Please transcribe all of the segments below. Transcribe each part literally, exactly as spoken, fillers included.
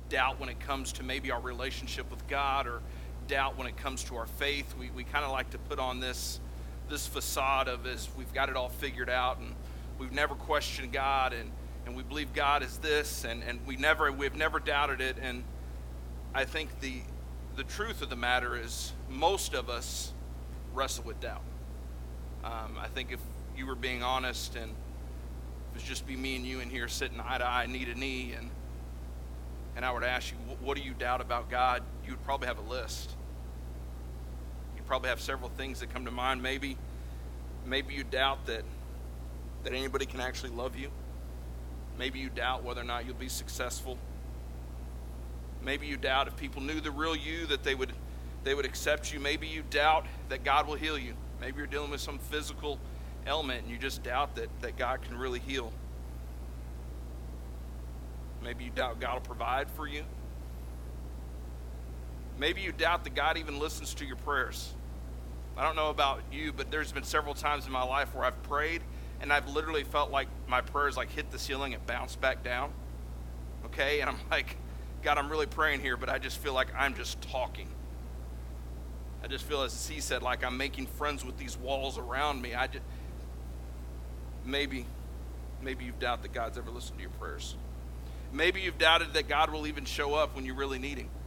doubt when it comes to maybe our relationship with God, or doubt when it comes to our faith. We, we kind of like to put on this, this facade of as we've got it all figured out, and we've never questioned God, and, and we believe God is this, and, and we never, we've never doubted it. And I think the, the truth of the matter is most of us wrestle with doubt. Um, I think if you were being honest, and if it's just be me and you in here sitting eye to eye, knee to knee, and and I were to ask you, what do you doubt about God? You would probably have a list. You'd probably have several things that come to mind. Maybe, maybe you doubt that that anybody can actually love you. Maybe you doubt whether or not you'll be successful. Maybe you doubt if people knew the real you that they would they would accept you. Maybe you doubt that God will heal you. Maybe you're dealing with some physical ailment and you just doubt that, that God can really heal. Maybe you doubt God will provide for you. Maybe you doubt that God even listens to your prayers. I don't know about you, but there's been several times in my life where I've prayed and I've literally felt like my prayers like hit the ceiling and bounced back down. Okay? And I'm like, God, I'm really praying here, but I just feel like I'm just talking. I just feel, as he said, like I'm making friends with these walls around me. I just, maybe, maybe you've doubted that God's ever listened to your prayers. Maybe you've doubted that God will even show up when you really need him.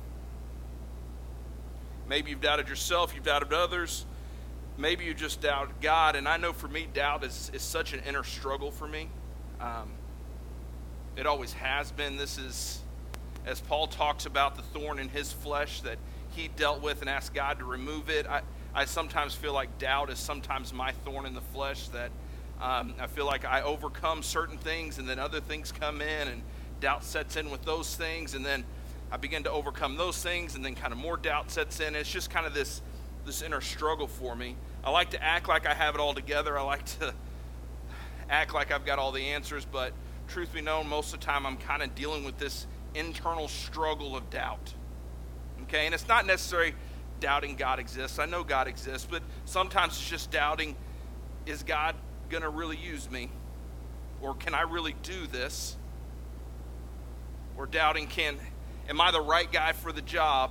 Maybe you've doubted yourself, you've doubted others. Maybe you just doubt God. And I know for me, doubt is, is such an inner struggle for me. Um, it always has been. This is, as Paul talks about the thorn in his flesh that he dealt with and asked God to remove it. I, I sometimes feel like doubt is sometimes my thorn in the flesh, that um, I feel like I overcome certain things and then other things come in and doubt sets in with those things, and then I begin to overcome those things and then kind of more doubt sets in. It's just kind of this, this inner struggle for me. I like to act like I have it all together. I like to act like I've got all the answers, but truth be known, most of the time I'm kind of dealing with this internal struggle of doubt. Okay, and it's not necessarily doubting God exists. I know God exists, but sometimes it's just doubting, is God going to really use me? Or can I really do this? Or doubting, can, am I the right guy for the job?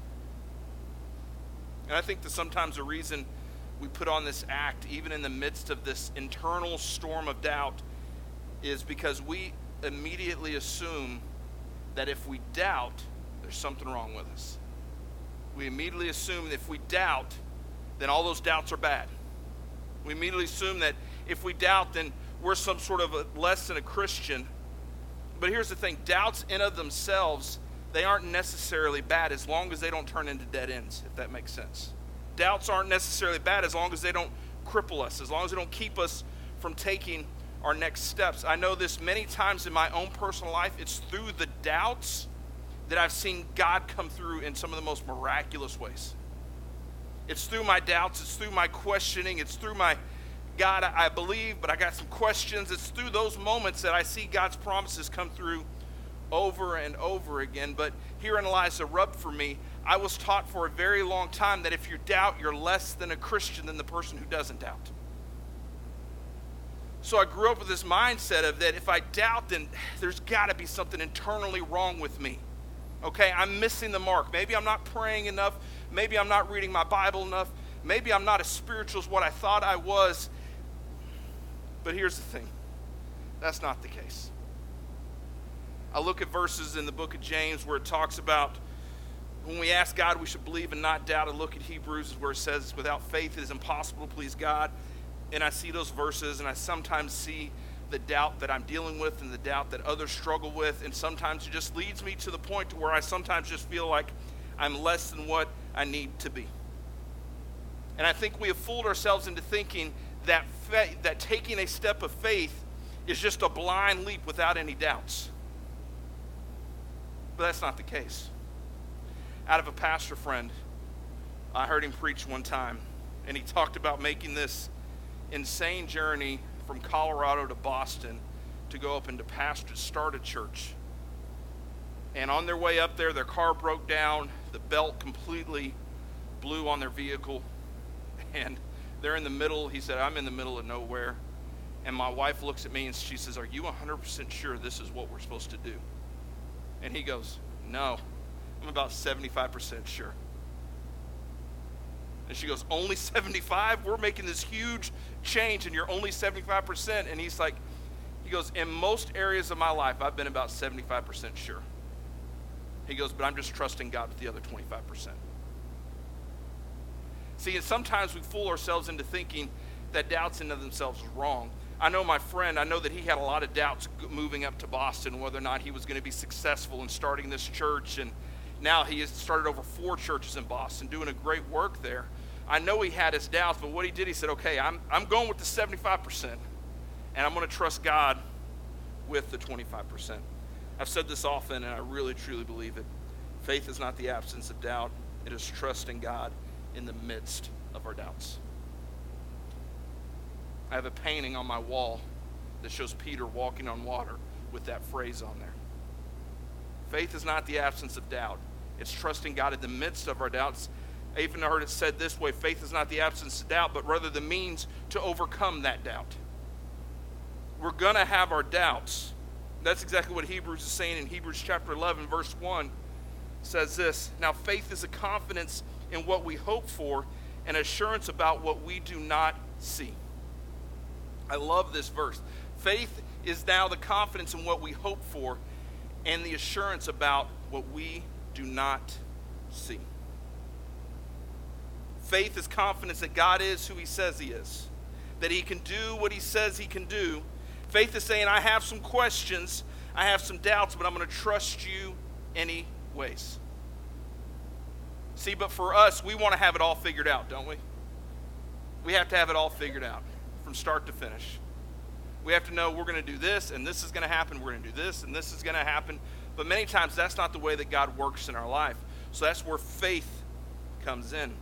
And I think that sometimes the reason we put on this act, even in the midst of this internal storm of doubt, is because we immediately assume that if we doubt, there's something wrong with us. We immediately assume that if we doubt, then all those doubts are bad. We immediately assume that if we doubt, then we're some sort of a, less than a Christian. But here's the thing, doubts in of themselves, they aren't necessarily bad as long as they don't turn into dead ends, if that makes sense. Doubts aren't necessarily bad as long as they don't cripple us, as long as they don't keep us from taking our next steps. I know this many times in my own personal life. It's through the doubts that I've seen God come through in some of the most miraculous ways. It's through my doubts, it's through my questioning, it's through my, God, I believe, but I got some questions. It's through those moments that I see God's promises come through over and over again. But herein lies the rub for me. I was taught for a very long time that if you doubt, you're less than a Christian than the person who doesn't doubt. So I grew up with this mindset of that if I doubt, then there's got to be something internally wrong with me. Okay, I'm missing the mark. Maybe I'm not praying enough. Maybe I'm not reading my Bible enough. Maybe I'm not as spiritual as what I thought I was. But here's the thing. That's not the case. I look at verses in the book of James where it talks about when we ask God, we should believe and not doubt. I look at Hebrews where it says, without faith it is impossible to please God. And I see those verses, and I sometimes see the doubt that I'm dealing with and the doubt that others struggle with, and sometimes it just leads me to the point to where I sometimes just feel like I'm less than what I need to be. And I think we have fooled ourselves into thinking that fa- that taking a step of faith is just a blind leap without any doubts. But that's not the case. Out of a pastor friend, I heard him preach one time, and he talked about making this insane journey from Colorado to Boston to go up and to pastor, start a church. And on their way up there, their car broke down, the belt completely blew on their vehicle, and they're in the middle. He said, I'm in the middle of nowhere. And my wife looks at me and she says, are you one hundred percent sure this is what we're supposed to do? And he goes, no, I'm about seventy-five percent sure. And she goes, only seventy-five? We're making this huge change and you're only seventy-five percent. And he's like, he goes, in most areas of my life, I've been about seventy-five percent sure. He goes, but I'm just trusting God with the other twenty-five percent. See, and sometimes we fool ourselves into thinking that doubts in of themselves is wrong. I know my friend, I know that he had a lot of doubts moving up to Boston, whether or not he was going to be successful in starting this church. And now he has started over four churches in Boston, doing a great work there. I know he had his doubts, but what he did, he said, okay, I'm, I'm going with the seventy-five percent, and I'm going to trust God with the twenty-five percent. I've said this often, and I really, truly believe it. Faith is not the absence of doubt. It is trusting God in the midst of our doubts. I have a painting on my wall that shows Peter walking on water with that phrase on there. Faith is not the absence of doubt. It's trusting God in the midst of our doubts. I even heard it said this way: faith is not the absence of doubt, but rather the means to overcome that doubt. We're going to have our doubts. That's exactly what Hebrews is saying in Hebrews chapter eleven, verse one. It says this: now faith is a confidence in what we hope for, and assurance about what we do not see. I love this verse. Faith is now the confidence in what we hope for and the assurance about what we do not see. Faith is confidence that God is who he says he is, that he can do what he says he can do. Faith is saying, I have some questions, I have some doubts, but I'm going to trust you anyways. See, but for us, we want to have it all figured out, don't we? We have to have it all figured out from start to finish. We have to know we're going to do this, and this is going to happen. We're going to do this, and this is going to happen. But many times, that's not the way that God works in our life. So that's where faith comes in.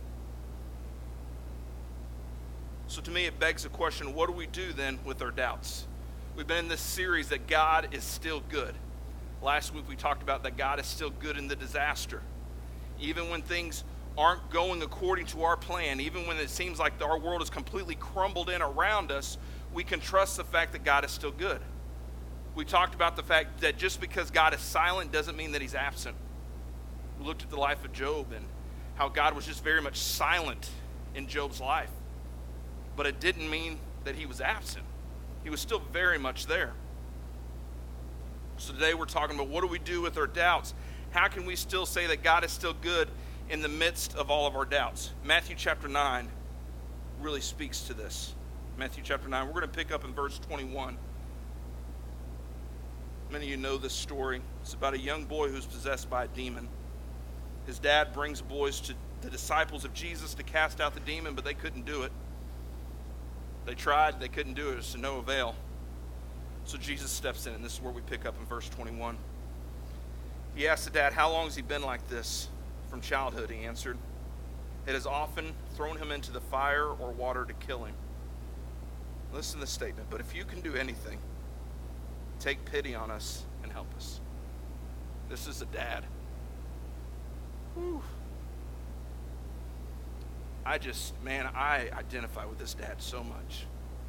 So to me, it begs the question, what do we do then with our doubts? We've been in this series that God is still good. Last week, we talked about that God is still good in the disaster. Even when things aren't going according to our plan, even when it seems like our world is completely crumbled in around us, we can trust the fact that God is still good. We talked about the fact that just because God is silent doesn't mean that he's absent. We looked at the life of Job and how God was just very much silent in Job's life. But it didn't mean that he was absent. He was still very much there. So today we're talking about, what do we do with our doubts? How can we still say that God is still good in the midst of all of our doubts? Matthew chapter nine really speaks to this. Matthew chapter nine, we're going to pick up in verse twenty-one. Many of you know this story. It's about a young boy who's possessed by a demon. His dad brings boys to the disciples of Jesus to cast out the demon, but they couldn't do it. They tried, they couldn't do it. It was to no avail. So Jesus steps in, and this is where we pick up in verse twenty-one. He asked the dad, how long has he been like this? From childhood, he answered. It has often thrown him into the fire or water to kill him. Listen to this statement. But if you can do anything, take pity on us and help us. This is a dad. Whew. I just, man, I identify with this dad so much.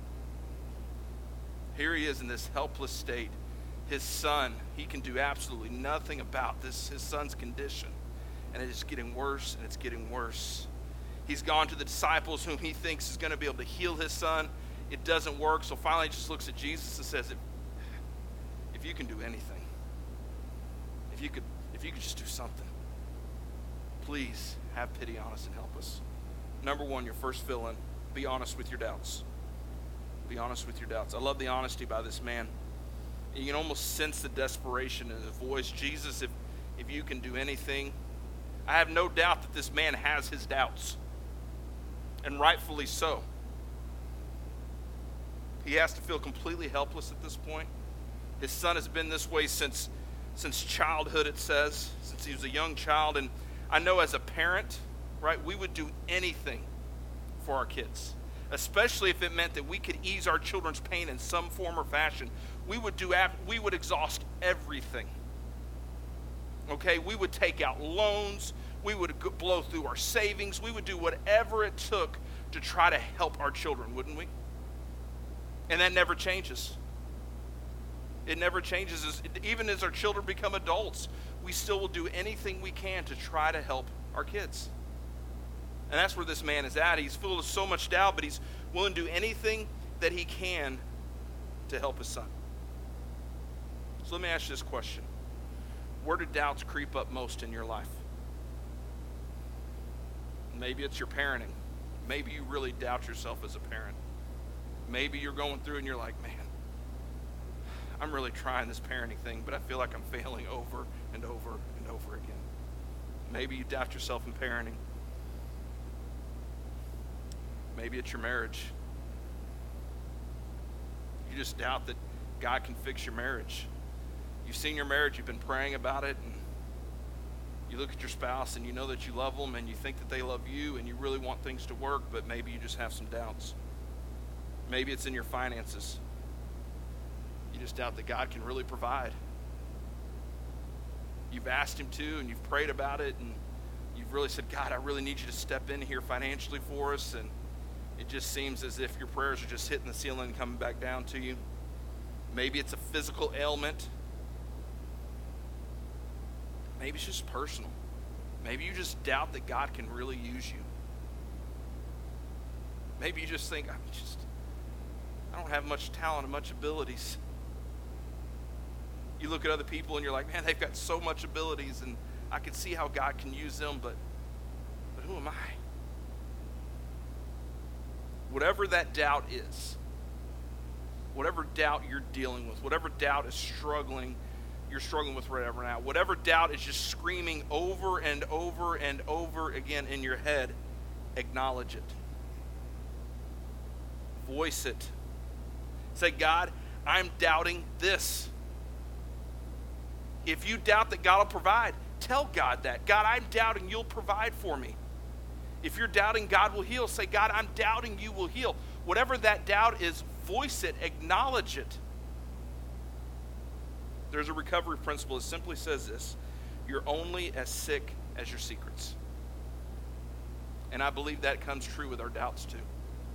Here he is in this helpless state. His son, he can do absolutely nothing about this, his son's condition. And it is getting worse, and it's getting worse. He's gone to the disciples whom he thinks is going to be able to heal his son. It doesn't work, so finally he just looks at Jesus and says, if, if you can do anything, if you could, if you could just do something, please have pity on us and help us. Number one, your first fill-in, be honest with your doubts. Be honest with your doubts. I love the honesty by this man. You can almost sense the desperation in his voice. Jesus, if, if you can do anything, I have no doubt that this man has his doubts, and rightfully so. He has to feel completely helpless at this point. His son has been this way since, since childhood, it says, since he was a young child. And I know as a parent, right, we would do anything for our kids, especially if it meant that we could ease our children's pain in some form or fashion. We would do, we would exhaust everything. Okay, we would take out loans. We would blow through our savings. We would do whatever it took to try to help our children, wouldn't we? And that never changes. It never changes. As, even as our children become adults, we still will do anything we can to try to help our kids. And that's where this man is at. He's full of so much doubt, but he's willing to do anything that he can to help his son. So let me ask you this question. Where do doubts creep up most in your life? Maybe it's your parenting. Maybe you really doubt yourself as a parent. Maybe you're going through and you're like, man, I'm really trying this parenting thing, but I feel like I'm failing over and over and over again. Maybe you doubt yourself in parenting. Maybe it's your marriage. You just doubt that God can fix your marriage. You've seen your marriage, you've been praying about it, and you look at your spouse and you know that you love them and you think that they love you and you really want things to work, but maybe you just have some doubts. Maybe it's in your finances. You just doubt that God can really provide. You've asked him to and you've prayed about it and you've really said, God, I really need you to step in here financially for us, and it just seems as if your prayers are just hitting the ceiling and coming back down to you. Maybe it's a physical ailment. Maybe it's just personal. Maybe you just doubt that God can really use you. Maybe you just think, I'm just, I don't have much talent and much abilities. You look at other people and you're like, man, they've got so much abilities and I can see how God can use them, but, but who am I? Whatever that doubt is, whatever doubt you're dealing with, whatever doubt is struggling you're struggling with right now, whatever doubt is just screaming over and over and over again in your head, acknowledge it. Voice it. Say, God, I'm doubting this. If you doubt that God will provide, tell God that. God, I'm doubting you'll provide for me. If you're doubting God will heal, say, God, I'm doubting you will heal. Whatever that doubt is, voice it, acknowledge it. There's a recovery principle that simply says this: you're only as sick as your secrets. And I believe that comes true with our doubts too.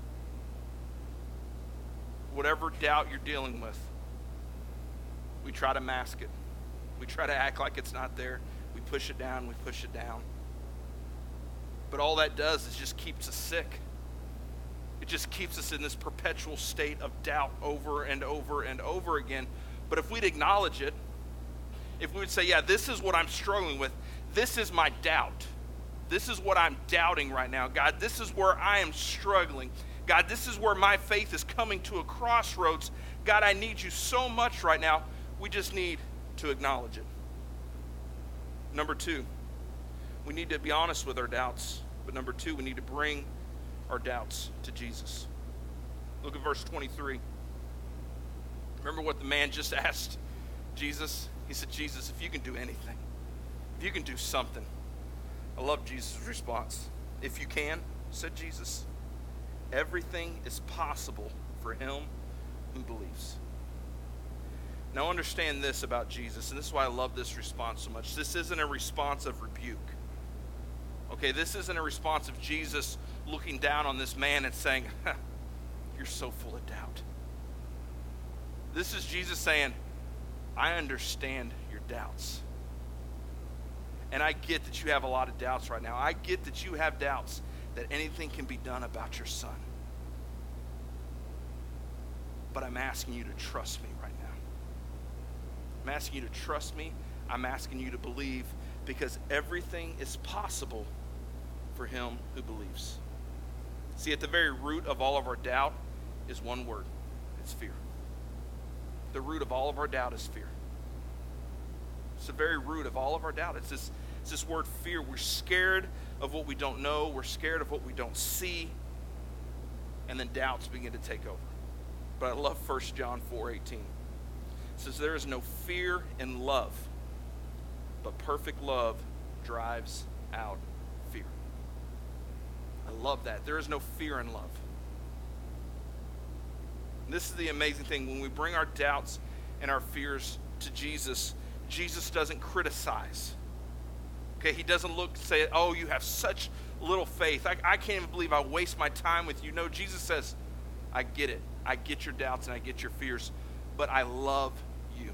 Whatever doubt you're dealing with, we try to mask it. We try to act like it's not there. We push it down, we push it down. But all that does is just keeps us sick. It just keeps us in this perpetual state of doubt over and over and over again. But if we'd acknowledge it, if we would say, yeah, this is what I'm struggling with, this is my doubt. This is what I'm doubting right now. God, this is where I am struggling. God, this is where my faith is coming to a crossroads. God, I need you so much right now. We just need to acknowledge it. Number two, we need to be honest with our doubts. But number two, we need to bring our doubts to Jesus. Look at verse twenty-three. Remember what the man just asked Jesus? He said, Jesus, if you can do anything, if you can do something. I love Jesus' response. If you can, said Jesus, everything is possible for him who believes. Now understand this about Jesus, and this is why I love this response so much. This isn't a response of rebuke. Okay, this isn't a response of Jesus looking down on this man and saying, you're so full of doubt. This is Jesus saying, I understand your doubts. And I get that you have a lot of doubts right now. I get that you have doubts that anything can be done about your son. But I'm asking you to trust me right now. I'm asking you to trust me. I'm asking you to believe, because everything is possible for him who believes. See, at the very root of all of our doubt is one word. It's fear. The root of all of our doubt is fear. It's the very root of all of our doubt. It's this, it's this word fear. We're scared of what we don't know. We're scared of what we don't see. And then doubts begin to take over. But I love First John four eighteen. It says, there is no fear in love, but perfect love drives out fear. I love that. There is no fear in love. And this is the amazing thing. When we bring our doubts and our fears to Jesus, Jesus doesn't criticize. Okay, he doesn't look and say, oh, you have such little faith. I, I can't even believe I waste my time with you. No, Jesus says, I get it. I get your doubts and I get your fears, but I love you.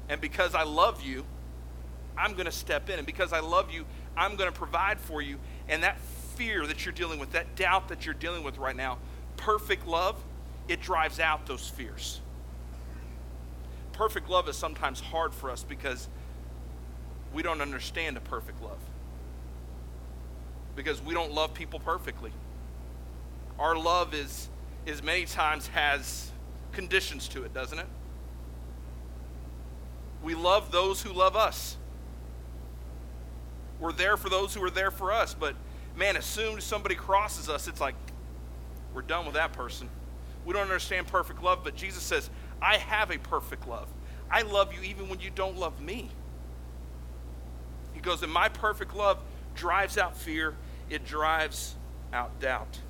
And because I love you, I'm going to step in. And because I love you, I'm going to provide for you. And that fear that you're dealing with, that doubt that you're dealing with right now, perfect love, it drives out those fears. Perfect love is sometimes hard for us because we don't understand a perfect love. Because we don't love people perfectly. Our love is, is many times has conditions to it, doesn't it? We love those who love us. We're there for those who are there for us. But man, as soon as somebody crosses us, it's like we're done with that person. We don't understand perfect love, but Jesus says, I have a perfect love. I love you even when you don't love me. He goes, and my perfect love drives out fear. It drives out doubt.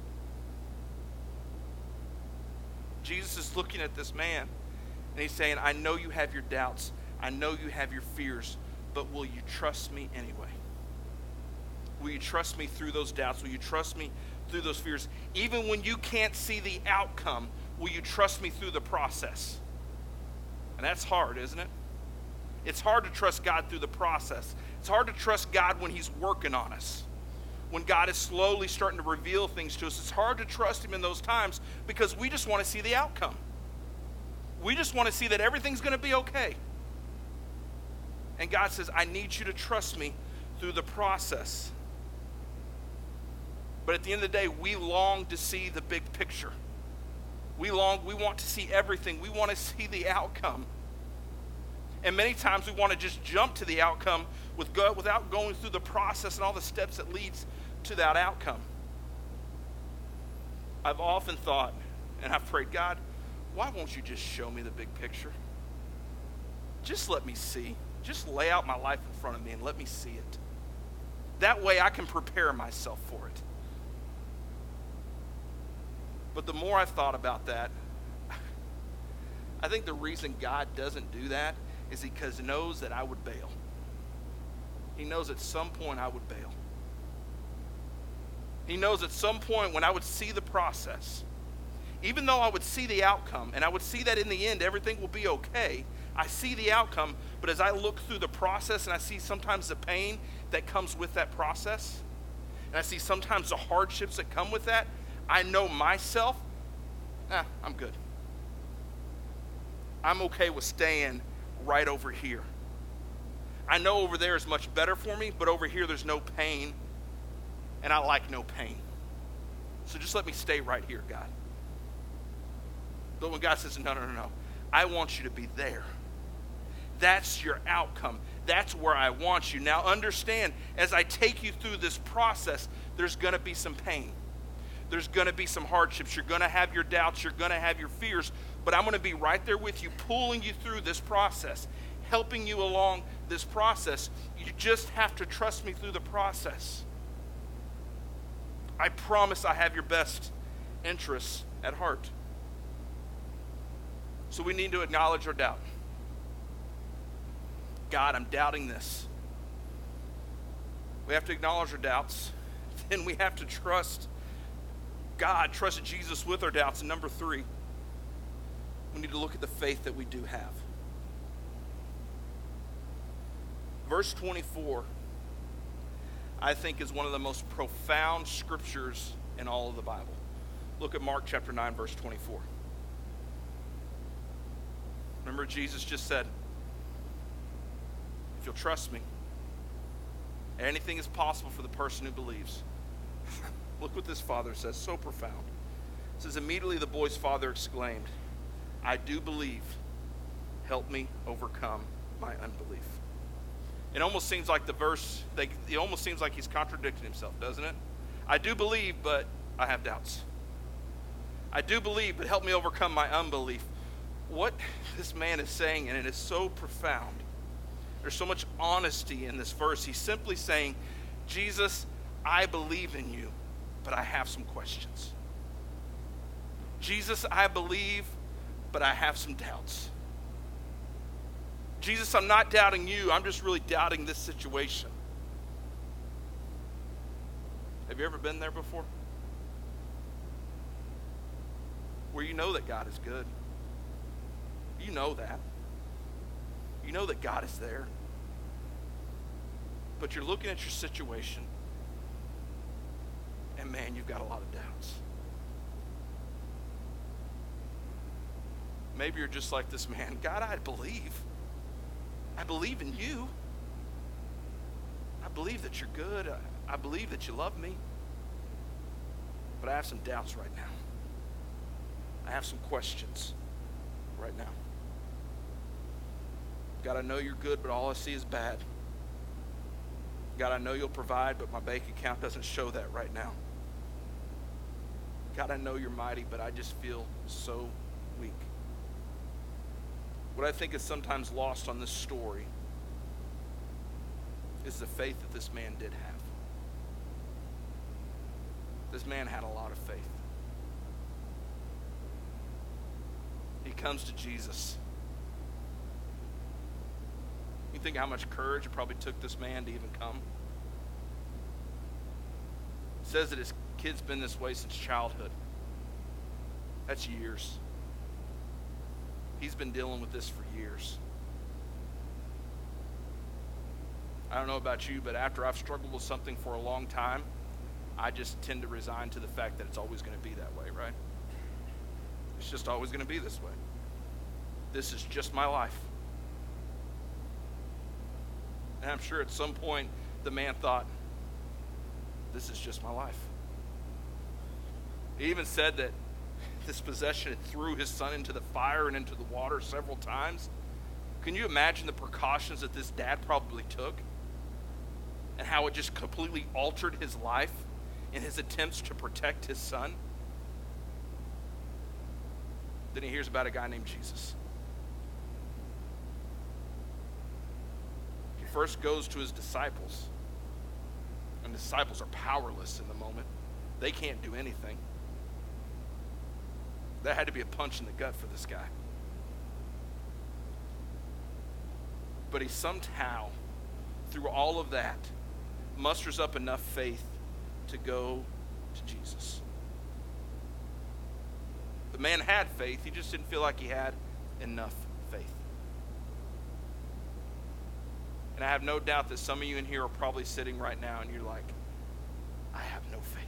Jesus is looking at this man, and he's saying, I know you have your doubts. I know you have your fears, but will you trust me anyway? Will you trust me through those doubts? Will you trust me through those fears? Even when you can't see the outcome, will you trust me through the process? And that's hard, isn't it? It's hard to trust God through the process. It's hard to trust God when he's working on us. When God is slowly starting to reveal things to us, it's hard to trust him in those times because we just want to see the outcome. We just want to see that everything's going to be okay. And God says, I need you to trust me through the process. But at the end of the day, we long to see the big picture. We long, we want to see everything. We want to see the outcome. And many times we want to just jump to the outcome with go, without going through the process and all the steps that leads to that outcome. I've often thought, and I've prayed, God, why won't you just show me the big picture? Just let me see. Just lay out my life in front of me and let me see it. That way I can prepare myself for it. But the more I've thought about that, I think the reason God doesn't do that is because he knows that I would bail. He knows at some point I would bail. He knows at some point when I would see the process, even though I would see the outcome, and I would see that in the end everything will be okay, I see the outcome, but as I look through the process and I see sometimes the pain that comes with that process, and I see sometimes the hardships that come with that, I know myself, ah, I'm good. I'm okay with staying right over here. I know over there is much better for me, but over here there's no pain, and I like no pain. So just let me stay right here, God. But when God says, no, no, no, no, I want you to be there. That's your outcome. That's where I want you. Now understand, as I take you through this process, there's going to be some pain. There's going to be some hardships. You're going to have your doubts. You're going to have your fears. But I'm going to be right there with you, pulling you through this process, helping you along this process. You just have to trust me through the process. I promise I have your best interests at heart. So we need to acknowledge our doubt. God, I'm doubting this. We have to acknowledge our doubts. Then we have to trust God, trust Jesus with our doubts. And number three, we need to look at the faith that we do have. Verse twenty-four, I think, is one of the most profound scriptures in all of the Bible. Look at Mark chapter nine, verse twenty-four. Remember, Jesus just said, if you'll trust me, anything is possible for the person who believes. Look what this father says, so profound. It says, immediately the boy's father exclaimed, I do believe. Help me overcome my unbelief. It almost seems like the verse, they, it almost seems like he's contradicting himself, doesn't it? I do believe, but I have doubts. I do believe, but help me overcome my unbelief. What this man is saying, and it is so profound, there's so much honesty in this verse. He's simply saying, Jesus, I believe in you, but I have some questions. Jesus, I believe, but I have some doubts. Jesus, I'm not doubting you. I'm just really doubting this situation. Have you ever been there before? Where you know that God is good. You know that. You know that God is there. But you're looking at your situation, and man, you've got a lot of doubts. Maybe you're just like this man. God, I believe. I believe in you. I believe that you're good. I, I believe that you love me. But I have some doubts right now. I have some questions right now. God, I know you're good, but all I see is bad. God, I know you'll provide, but my bank account doesn't show that right now. God, I know you're mighty, but I just feel so weak. What I think is sometimes lost on this story is the faith that this man did have. This man had a lot of faith. He comes to Jesus. You think how much courage it probably took this man to even come? It says that his kid's been this way since childhood. That's years. He's been dealing with this for years. I don't know about you, but after I've struggled with something for a long time, I just tend to resign to the fact that it's always going to be that way, right? It's just always going to be this way. This is just my life. And I'm sure at some point the man thought, this is just my life. He even said that this possession had threw his son into the fire and into the water several times. Can you imagine the precautions that this dad probably took? And how it just completely altered his life in his attempts to protect his son? Then he hears about a guy named Jesus. He first goes to his disciples. And the disciples are powerless in the moment. They can't do anything. That had to be a punch in the gut for this guy. But he somehow, through all of that, musters up enough faith to go to Jesus. The man had faith. He just didn't feel like he had enough faith. And I have no doubt that some of you in here are probably sitting right now and you're like, I have no faith.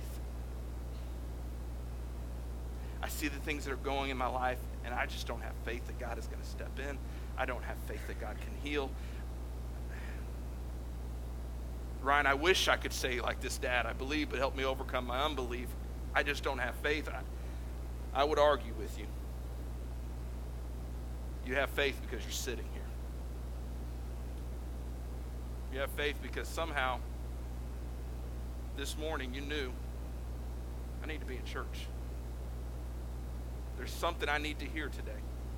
I see the things that are going in my life, and I just don't have faith that God is going to step in. I don't have faith that God can heal. Ryan, I wish I could say like this dad, I believe, but help me overcome my unbelief. I just don't have faith. I, I would argue with you. You have faith because you're sitting here. You have faith because somehow this morning you knew, I need to be in church. There's something I need to hear today.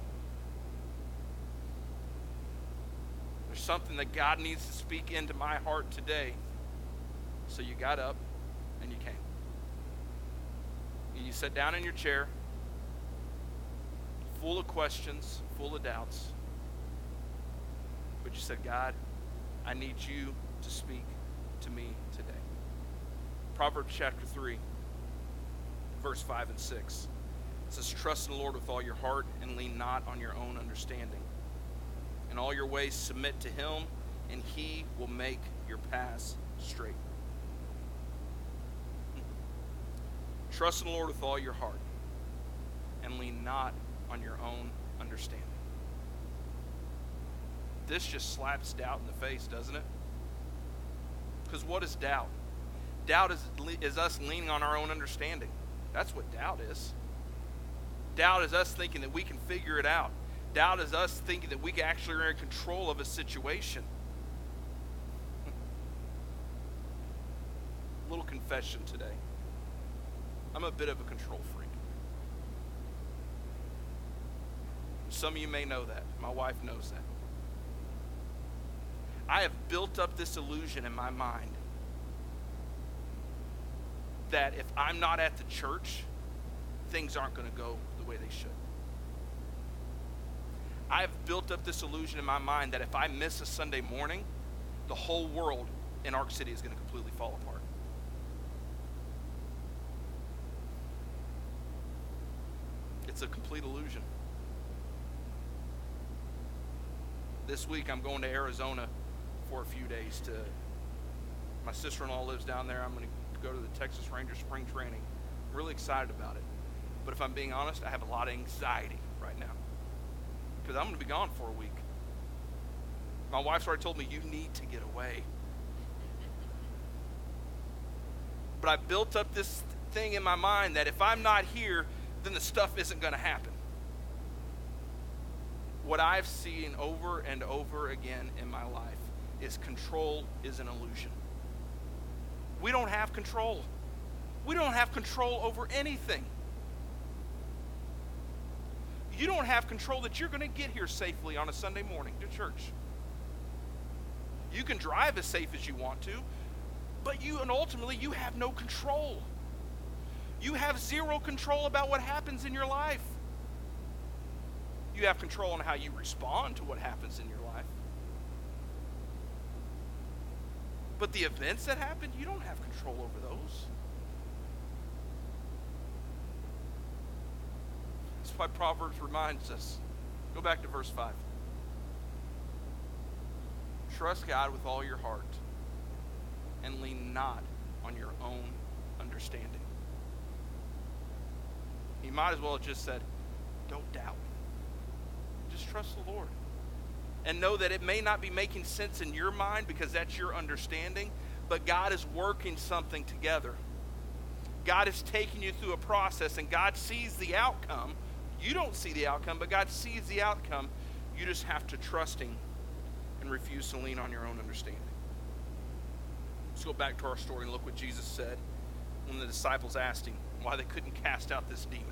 There's something that God needs to speak into my heart today. So you got up and you came. And you sat down in your chair, full of questions, full of doubts. But you said, God, I need you to speak to me today. Proverbs chapter three, verse five and six. It says, trust in the Lord with all your heart and lean not on your own understanding. In all your ways submit to him, and he will make your paths straight. Trust in the Lord with all your heart and lean not on your own understanding. This just slaps doubt in the face, doesn't it? Because what is doubt? Doubt is, is us leaning on our own understanding. That's what doubt is. Doubt is us thinking that we can figure it out. Doubt is us thinking that we actually are in control of a situation. A little confession today. I'm a bit of a control freak. Some of you may know that. My wife knows that. I have built up this illusion in my mind that if I'm not at the church, things aren't going to go the way they should. I've built up this illusion in my mind that if I miss a Sunday morning, the whole world in Ark City is going to completely fall apart. It's a complete illusion. This week I'm going to Arizona for a few days to, my sister-in-law lives down there. I'm going to go to the Texas Ranger spring training. I'm really excited about it. But if I'm being honest, I have a lot of anxiety right now because I'm going to be gone for a week. My wife's already told me, you need to get away. But I built up this thing in my mind that if I'm not here, then the stuff isn't going to happen. What I've seen over and over again in my life is control is an illusion. We don't have control. We don't have control over anything. You don't have control that you're going to get here safely on a Sunday morning to church. You can drive as safe as you want to, but you, and ultimately, you have no control. You have zero control about what happens in your life. You have control on how you respond to what happens in your life. But the events that happen, you don't have control over those. That's why Proverbs reminds us. Go back to verse five. Trust God with all your heart and lean not on your own understanding. He might as well have just said, don't doubt. Just trust the Lord. And know that it may not be making sense in your mind because that's your understanding, but God is working something together. God is taking you through a process, and God sees the outcome. You don't see the outcome, but God sees the outcome. You just have to trust Him and refuse to lean on your own understanding. Let's go back to our story and look what Jesus said when the disciples asked Him why they couldn't cast out this demon.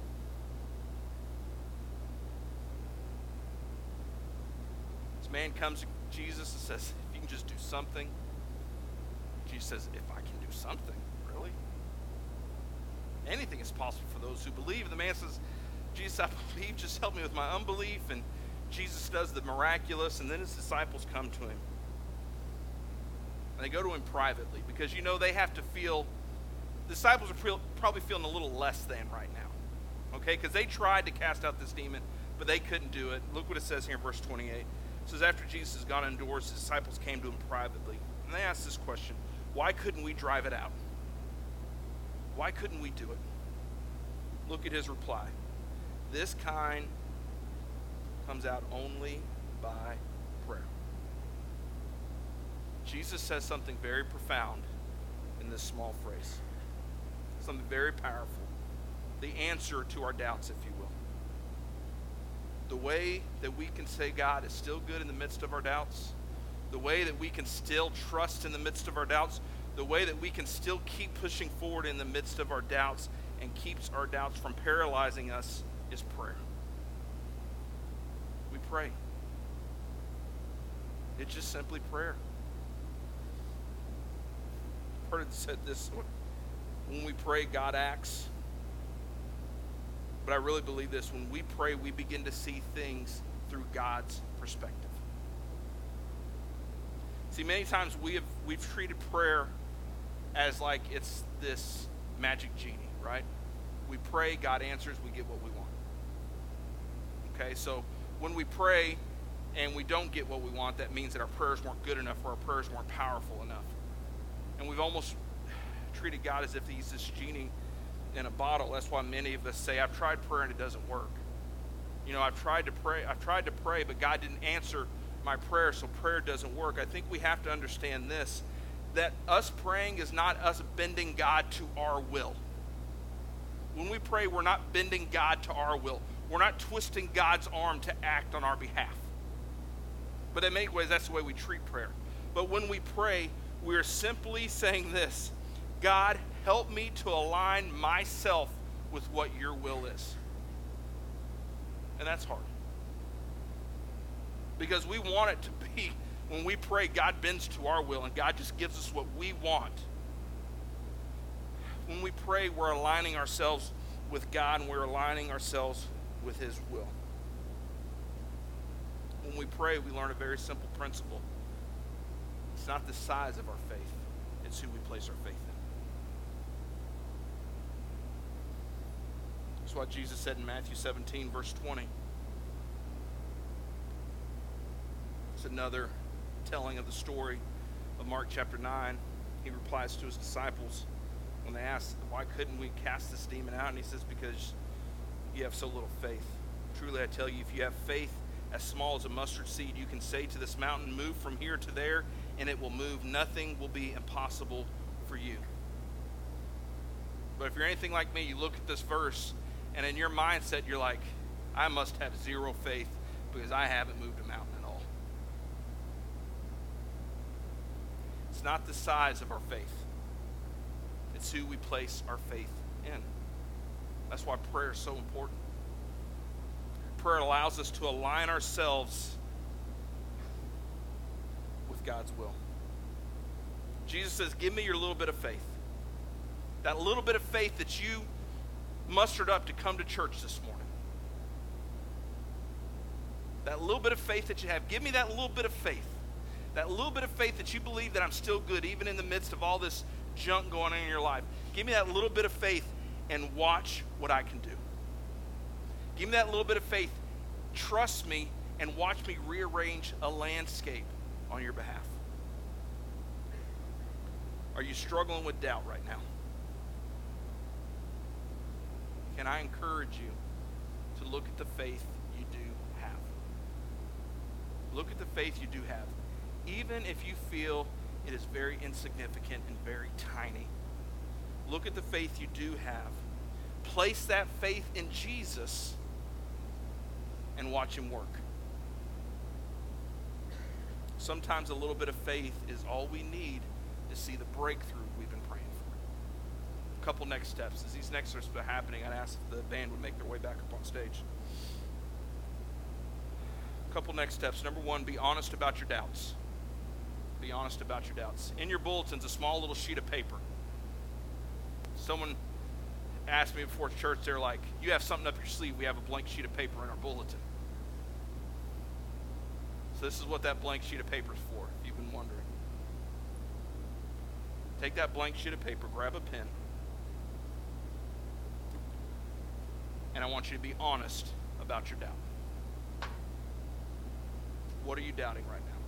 This man comes to Jesus and says, if you can just do something. Jesus says, if I can do something, really? Anything is possible for those who believe. And the man says, Jesus, I believe, just help me with my unbelief. And Jesus does the miraculous, and then his disciples come to him. And they go to him privately because, you know, they have to feel, the disciples are probably feeling a little less than right now. Okay, because they tried to cast out this demon, but they couldn't do it. Look what it says here in verse twenty-eight. It says, after Jesus has gone indoors, his disciples came to him privately. And they asked this question, why couldn't we drive it out? Why couldn't we do it? Look at his reply. This kind comes out only by prayer. Jesus says something very profound in this small phrase. Something very powerful. The answer to our doubts, if you will. The way that we can say God is still good in the midst of our doubts, the way that we can still trust in the midst of our doubts, the way that we can still keep pushing forward in the midst of our doubts and keeps our doubts from paralyzing us is prayer. We pray. It's just simply prayer. I've heard it said this, when we pray, God acts. But I really believe this. When we pray, we begin to see things through God's perspective. See, many times we have we've treated prayer as like it's this magic genie, right? We pray, God answers, we get what we want. Okay, so when we pray and we don't get what we want, that means that our prayers weren't good enough or our prayers weren't powerful enough. And we've almost treated God as if he's this genie in a bottle. That's why many of us say, I've tried prayer and it doesn't work. You know, I've tried to pray, I've tried to pray, but God didn't answer my prayer, so prayer doesn't work. I think we have to understand this, that us praying is not us bending God to our will. When we pray, we're not bending God to our will. We're not twisting God's arm to act on our behalf. But in many ways, that's the way we treat prayer. But when we pray, we are simply saying this, God, help me to align myself with what your will is. And that's hard. Because we want it to be, when we pray, God bends to our will and God just gives us what we want. When we pray, we're aligning ourselves with God and we're aligning ourselves with his will. When we pray, we learn a very simple principle. It's not the size of our faith, it's who we place our faith in. That's what Jesus said in Matthew seventeen, verse twenty. another telling of the story of Mark chapter nine. He replies to his disciples when they ask, why couldn't we cast this demon out? And he says, because you have so little faith. Truly I tell you, if you have faith as small as a mustard seed, you can say to this mountain, move from here to there, and it will move. Nothing will be impossible for you. But if you're anything like me, you look at this verse, and in your mindset, you're like, I must have zero faith because I haven't moved a mountain at all. It's not the size of our faith. It's who we place our faith in. That's why prayer is so important. Prayer allows us to align ourselves with God's will. Jesus says, give me your little bit of faith. That little bit of faith that you mustered up to come to church this morning. That little bit of faith that you have. Give me that little bit of faith. That little bit of faith that you believe that I'm still good, even in the midst of all this junk going on in your life. Give me that little bit of faith and watch what I can do. Give me that little bit of faith. Trust me and watch me rearrange a landscape on your behalf. Are you struggling with doubt right now? Can I encourage you to look at the faith you do have? Look at the faith you do have. Even if you feel it is very insignificant and very tiny, look at the faith you do have. Place that faith in Jesus and watch him work. Sometimes a little bit of faith is all we need to see the breakthrough we've been praying for. A couple next steps. As these next steps are happening, I'd ask if the band would make their way back up on stage. A couple next steps. Number one, be honest about your doubts. Be honest about your doubts. In your bulletin's a small little sheet of paper. Someone asked me before church, they're like, you have something up your sleeve. We have a blank sheet of paper in our bulletin. So this is what that blank sheet of paper is for, if you've been wondering. Take that blank sheet of paper, grab a pen, and I want you to be honest about your doubt. What are you doubting right now?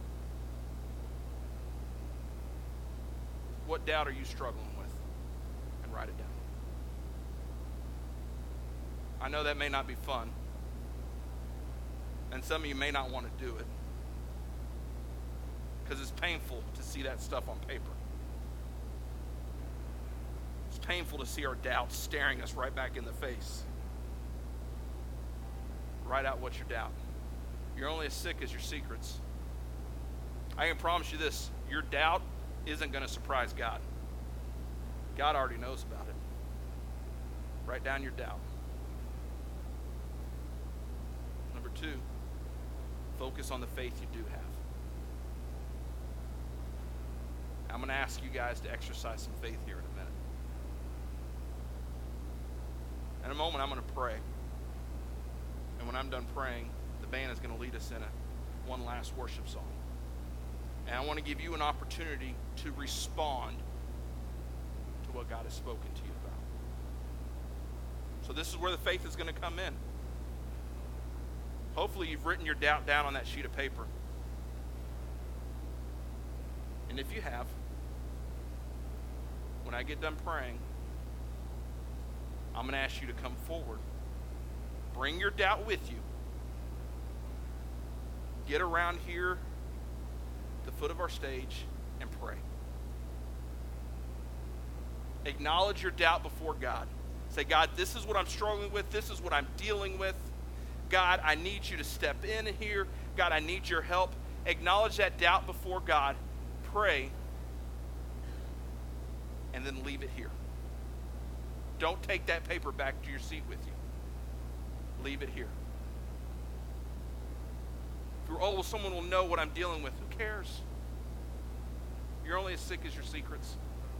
What doubt are you struggling with? And write it down. I know that may not be fun, and some of you may not want to do it because it's painful to see that stuff on paper. It's painful to see our doubts staring us right back in the face. Write out what you doubt. You're only as sick as your secrets. I can promise you this, your doubt isn't going to surprise God. God already knows about it. Write down your doubt. Number two, focus on the faith you do have. I'm going to ask you guys to exercise some faith here in a minute. In a moment, I'm going to pray. And when I'm done praying, the band is going to lead us in a one last worship song. And I want to give you an opportunity to respond to what God has spoken to you about. So this is where the faith is going to come in. Hopefully you've written your doubt down on that sheet of paper. And if you have, when I get done praying, I'm going to ask you to come forward. Bring your doubt with you. Get around here at the foot of our stage and pray. Acknowledge your doubt before God. Say, God, this is what I'm struggling with. This is what I'm dealing with. God, I need you to step in here. God, I need your help. Acknowledge that doubt before God. Pray. And then leave it here. Don't take that paper back to your seat with you. Leave it here. If you're, oh, well, someone will know what I'm dealing with. Who cares? You're only as sick as your secrets.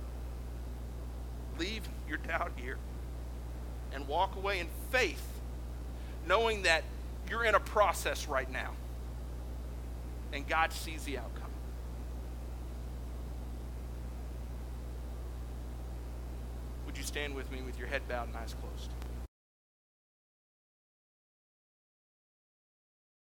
Leave your doubt here and walk away in faith, knowing that you're in a process right now and God sees the outcome. Would you stand with me with your head bowed and eyes closed?